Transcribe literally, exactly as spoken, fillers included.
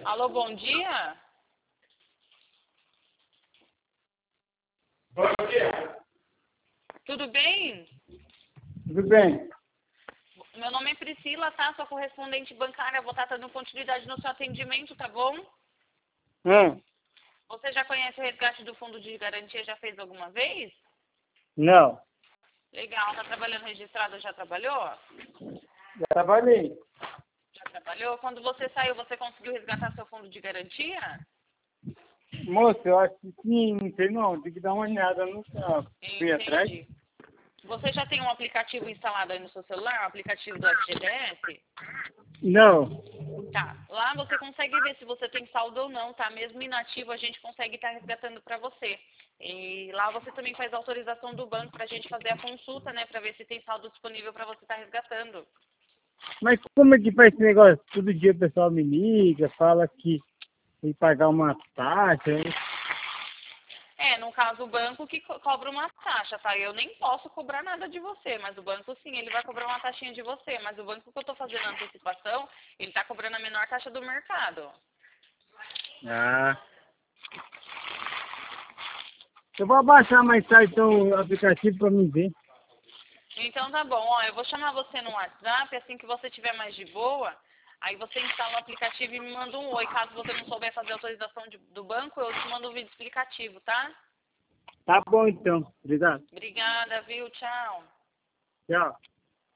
Alô, bom dia? Bom dia. Tudo bem? Tudo bem? Meu nome é Priscila, tá? Sou correspondente bancária, vou estar dando continuidade no seu atendimento, tá bom? Hum, Você já conhece o resgate do fundo de garantia? Já fez alguma vez? não. Legal, tá trabalhando registrado? Já trabalhou? Já trabalhei. Já trabalhou? Quando você saiu, você conseguiu resgatar seu fundo de garantia? Moço, eu acho que sim, não sei não. Tem que dar uma olhada no carro. Fui atrás? Entendi. Você já tem um aplicativo instalado aí no seu celular, o aplicativo do F G D S? Não. Tá. Lá você consegue ver se você tem saldo ou não, tá? Mesmo inativo, a gente consegue estar resgatando para você. E lá você também faz a autorização do banco para a gente fazer a consulta, né? Para ver se tem saldo disponível para você estar resgatando. Mas como é que faz esse negócio? Todo dia o pessoal me liga, fala que tem que pagar uma taxa. Hein? É, no caso o banco que co- cobra uma taxa, tá? Eu nem posso cobrar nada de você, mas o banco sim, ele vai cobrar uma taxinha de você. Mas o banco que eu tô fazendo a antecipação, ele tá cobrando a menor taxa do mercado. Ah. Eu vou abaixar mais tarde então, o aplicativo para mim ver. Então tá bom, ó, eu vou chamar você no WhatsApp, assim que você tiver mais de boa, aí você instala o aplicativo e me manda um oi. Caso você não souber fazer a autorização de- do banco, eu te mando um vídeo explicativo, tá? Tá bom então. Obrigado. Obrigada, viu? Tchau. Tchau.